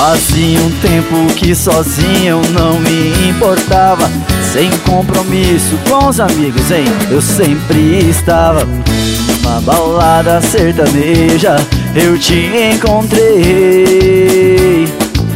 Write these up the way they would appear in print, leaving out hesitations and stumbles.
Fazia um tempo que sozinho eu não me importava, sem compromisso com os amigos, hein? Eu sempre estava numa balada sertaneja, eu te encontrei.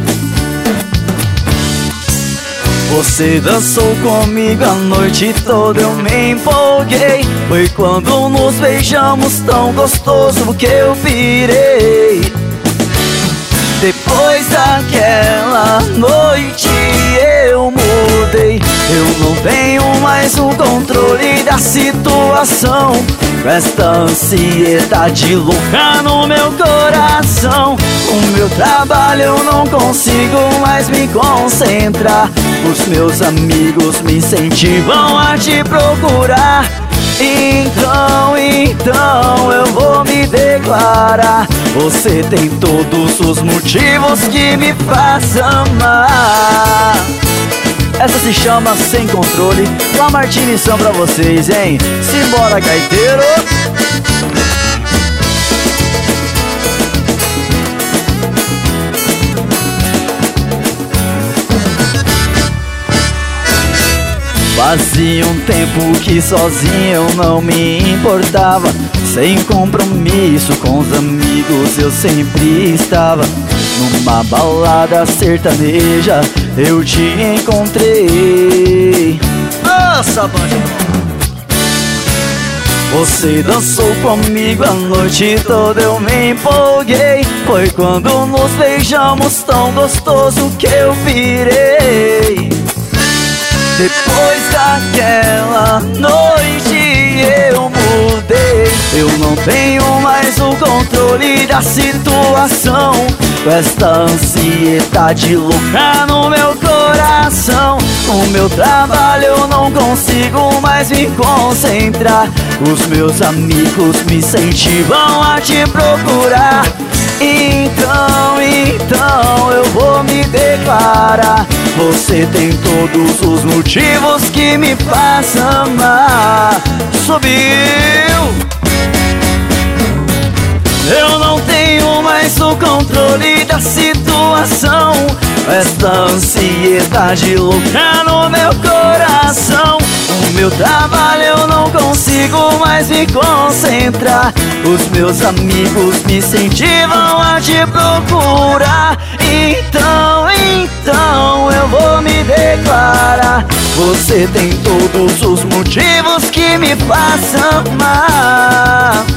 Você dançou comigo a noite toda, eu me empolguei. Foi quando nos beijamos tão gostoso que eu pirei. Depois daquela noite eu mudei. Eu não tenho mais o controle da situação, com esta ansiedade louca no meu coração. O meu trabalho eu não consigo mais me concentrar. Os meus amigos me incentivam a te procurar. Então eu vou me declarar. Você tem todos os motivos que me fazem amar. Essa se chama Sem Controle, com a Martinição pra vocês, hein? Simbora, gaiteiro! Fazia um tempo que sozinho eu não me importava, sem compromisso com os amigos eu sempre estava numa balada sertaneja, eu te encontrei. Nossa, banda! Você dançou comigo a noite toda, eu me empolguei. Foi quando nos beijamos tão gostoso que eu pirei. Depois daquela noite eu mudei. Eu não tenho mais o controle da situação, com esta ansiedade louca no meu coração. O meu trabalho eu não consigo mais me concentrar. Os meus amigos me incentivam a te procurar. Então eu vou me declarar. Você tem todos os motivos que me fazem amar. Subiu! Eu não tenho mais o controle da situação, esta ansiedade louca no meu coração. O meu trabalho eu não consigo mais me concentrar. Os meus amigos me incentivam a te procurar. Então eu vou me declarar. Você tem todos os motivos que me fazem amar.